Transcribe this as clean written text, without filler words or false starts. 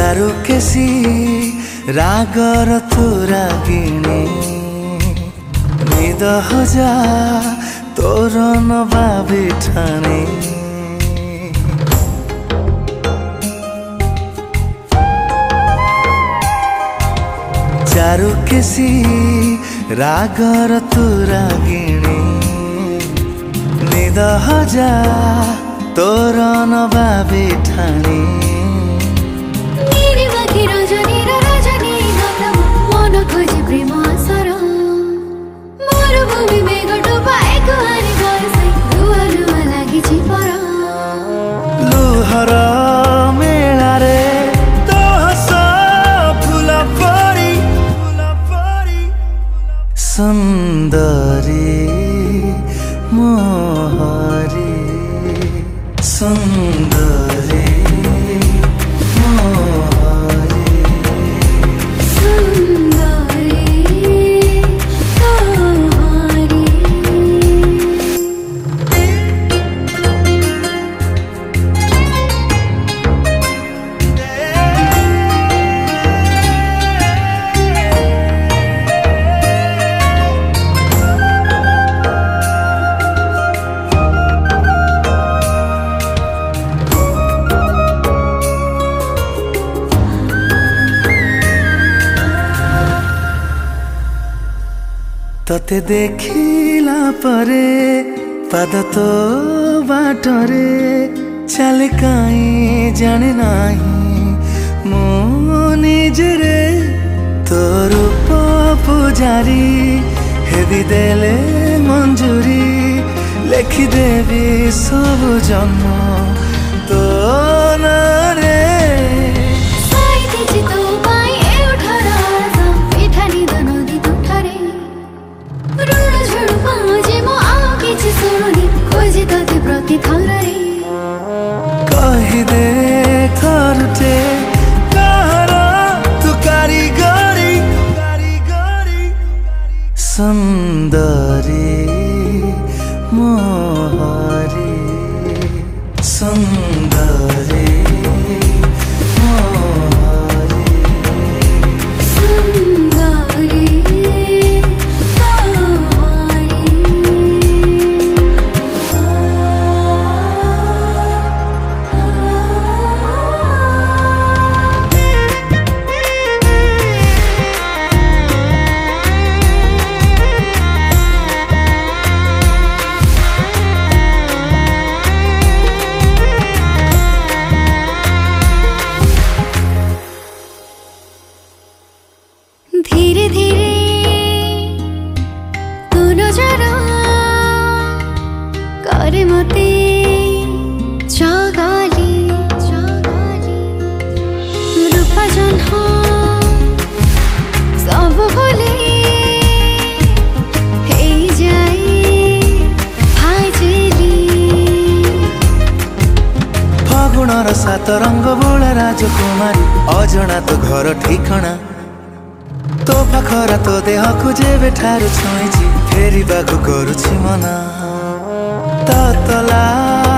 चारुकेशी रागर तू रागिणी निद हजा तोर नबाबी ठाणी चारुकेशी रागर तू रागिणी निद हजा तोर नबाबी ठाणी लुहर मेलारे तो हस फूल परी सुंदरी मोहरी सुंदरी तते देखिला परे पाद तो बाटरे चले काई जाने नाही मो निजरे तो रूप पुजारी हेदी देले मंजूरी लेखिदेवी सब जन्म तो नारे कही दे थरटे कहारा तू कारीगरी सुंदरी मोहरी सुंदरी धीरे धीरे तू नजर करे मते जगाली रूपा जन्ह सब भूले फागुणर सात रंग बोला राजकुमारी अजना तो घर ठिकणा तो पाखरा तो देह को जेबे ठारू छुईची फेरी बाकु करुछि मना ततला